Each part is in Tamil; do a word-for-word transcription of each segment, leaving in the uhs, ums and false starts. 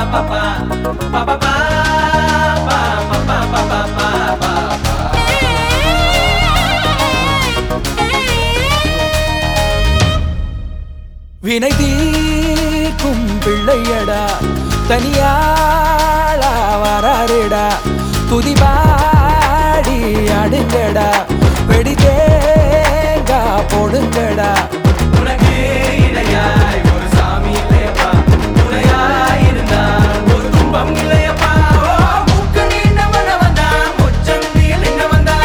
வினை தீர்க்கும் பிள்ளையடா தனியாளா வராருடா துதிபாடி அடுங்கடா வெடி தேங்கா போடுங்கடா உனக்கு இடையாய் ஒரு சாமி இல்லையப்பா துணையாய் இருந்தா ஒரு துன்பம் இல்லையப்பா மூக்கு நீண்ட மன வந்தா முச்சந்தியில் நின்ன வந்தா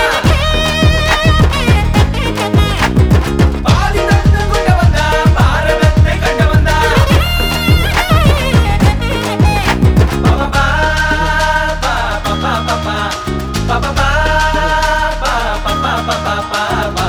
பாதி தந்து கொண்ட வந்தா பாரதத்தை கண்ட வந்தா பாபா பாபா பாபா பாபா பாபா பாபா பாபா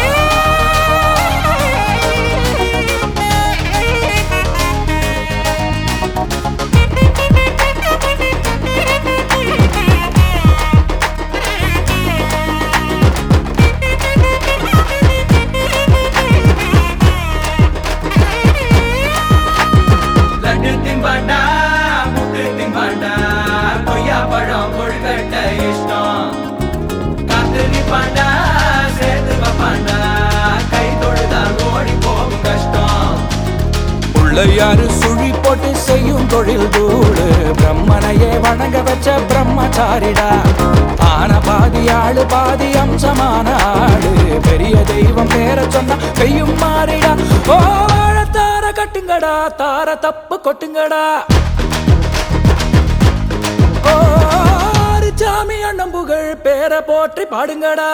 லட்டு திம்பாண்டா முட்டு திம்பாண்டா கொய்யா பழம் கொழுக்கட்ட இஷ்டம் காத்து நிப்பாண்டா சேர்த்து வைப்பாண்டா கை தொழுதா ஓடி போகும் கஷ்டம் பிள்ளையாரு சுழி போட்டு செய்யும் தொழில் தூடு பிரம்மனையே வணங்க வச்ச பிரம்மச்சாரிடா ஆன பாதி ஆளு பாதி அம்சமான ஆளு பெரிய தெய்வம் பேர சொன்னா பெய்யும் மாறிடா ஓ தார கட்டுங்கடா தார தப்பு கொட்டுங்கடா ஓ சாமி அண்ணன் புகழ் பேர போற்றி பாடுங்கடா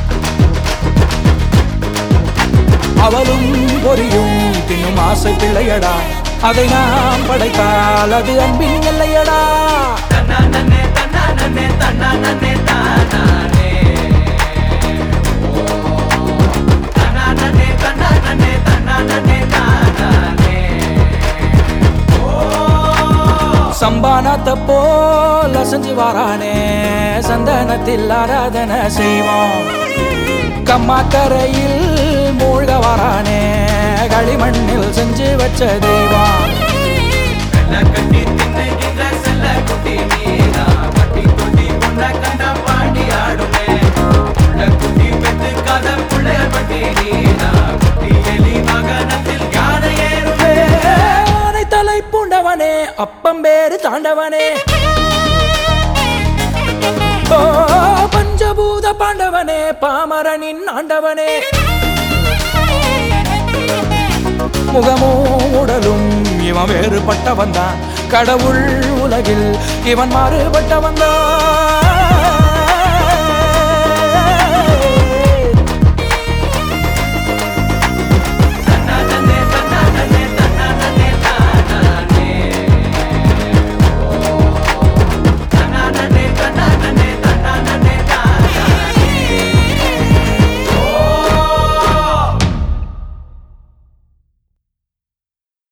அவளும் பொரியும் தின்னும் ஆசை பிள்ளையடா அதை நாம் படைத்தால் அது அன்பின் எல்லையடா தன்னா நன்னே தன்னா நன்னே தன்னா நன்னே தானானே தன்னா நன்னே தன்னா நன்னே தன்னா நன்னே தானானே சம்பானத்தை போல செஞ்சு வாரானே சந்தனத்தில் ஆராதனை செய்வோம் கம்மாக்கரையில் மூழ்க வாரானே களிமண்ணில் செஞ்சு வச்ச தெய்வம் வெள்ள கட்டி தின்னுகின்ற செல்ல குட்டி நீரா பட்டி கொட்டி பொண்ண கண்ட பாண்டி ஆடுமே உள்ள குட்டி பெத்து கதை புள்ளைய பட்டி நீரா குட்டி எலி மகனத்தில் யானை ஏறுமே ஆனை தலை பூண்டவனே அப்பம் பேரு தாண்டவனே ஓ பஞ்சபூத பாண்டவனே பாமரனின் ஆண்டவனே முகமும் உடலும் இவன் வேறுபட்டவன் தான் கடவுள் உலகில் இவன் மாறுபட்டவன் தான்